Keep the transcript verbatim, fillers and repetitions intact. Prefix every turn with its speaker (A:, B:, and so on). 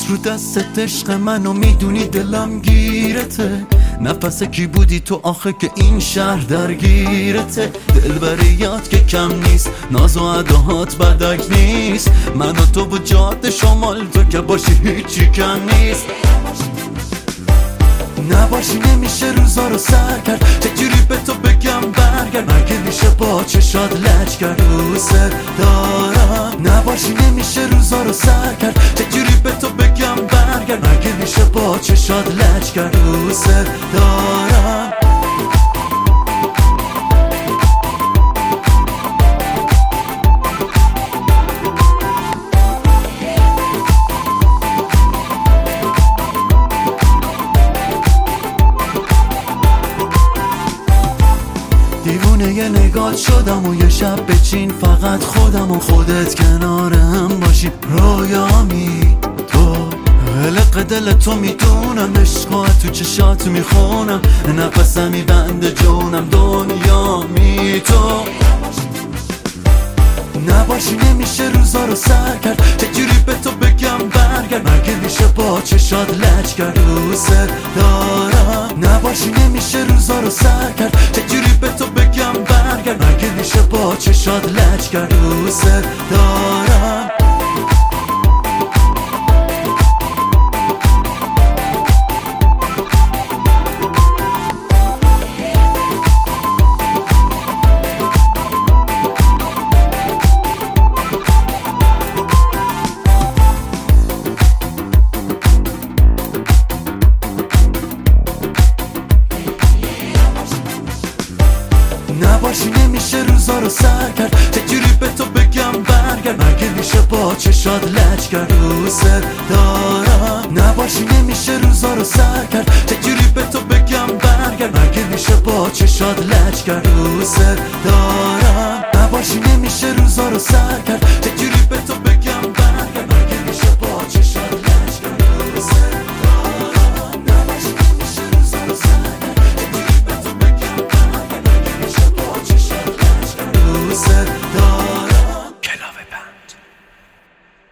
A: رو دستت عشق منو میدونی دلم گیرته، نفس کی بودی تو آخه که این شهر درگیرته. دلبریات که کم نیست، ناز و اداهات بدک نیست، من و تو و جاده شمال تو که باشی هیچی کم نیست. نباشی نمیشه روزا رو سر کرد، چجوری به تو بگم برگرد، مگه میشه با چشات لج کرد دوست دارم. نباشی نمیشه روزا رو سر کرد، چجوری به تو بگم برگرد، مگه میشه با چشات لج کرد دوست دارم. دیوونه یه نگاه شدم و یه شب بچین فقط خودم و خودت کنارم باشی. رویامی تو قلق دل تو میدونم، عشقات تو چشات میخونم، نفسم میبنده جونم دنیامی تو. نباشی نمیشه روزا رو سر کرد، چجوری به تو بگم برگرد، مگه میشه با چشات لج کرد دوست دارم. نباشی نمیشه روزا رو سر کرد، چجوری به تو بگم برگرد، مگه میشه با چشات لج کرد دوست دارم. نباشی نمیشه روزا رو سر کرد، چجوری به تو بگم برگرد، مگه میشه با چشات لج کرد دوست دارم. نباشی نمیشه روزا رو سر کرد، چجوری به تو بگم برگرد، مگه میشه با چشات لج کرد دوست دارم. نباشی نمیشه روزا رو سر کرد، چجوری